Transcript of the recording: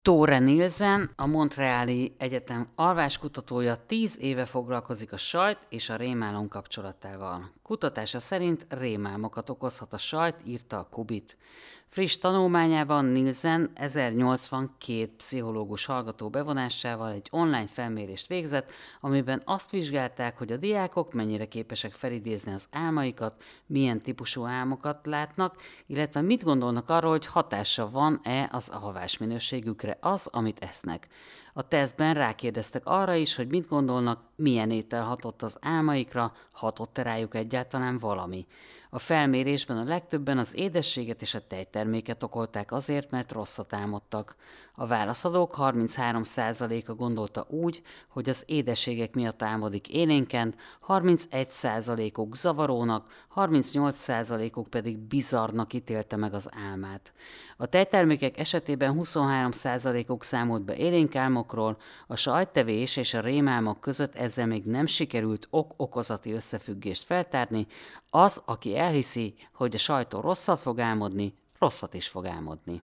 Tore Nielsen, a Montreali Egyetem alváskutatója 10 éve foglalkozik a sajt és a rémálom kapcsolatával. Kutatása szerint rémálmokat okozhat a sajt, írta a Kubit. Friss tanulmányában Nielsen 1082 pszichológus hallgató bevonásával egy online felmérést végzett, amiben azt vizsgálták, hogy a diákok mennyire képesek felidézni az álmaikat, milyen típusú álmokat látnak, illetve mit gondolnak arról, hogy hatása van-e az alvás minőségükre az, amit esznek. A tesztben rákérdeztek arra is, hogy mit gondolnak, milyen étel hatott az álmaikra, hatott-e rájuk egyáltalán valami. A felmérésben a legtöbben az édességet és a tejterméket okolták azért, mert rosszat álmodtak. A válaszadók 33%-a gondolta úgy, hogy az édességek miatt álmodik élénken, 31%-uk zavarónak, 38%-uk pedig bizarrnak ítélte meg az álmát. A tejtermékek esetében 23%-uk számolt be élénk álmokról, a sajttevés és a rémálmok között ezzel még nem sikerült ok-okozati összefüggést feltárni, az, aki elhiszi, hogy a sajtól rosszat fog álmodni, rosszat is fog álmodni.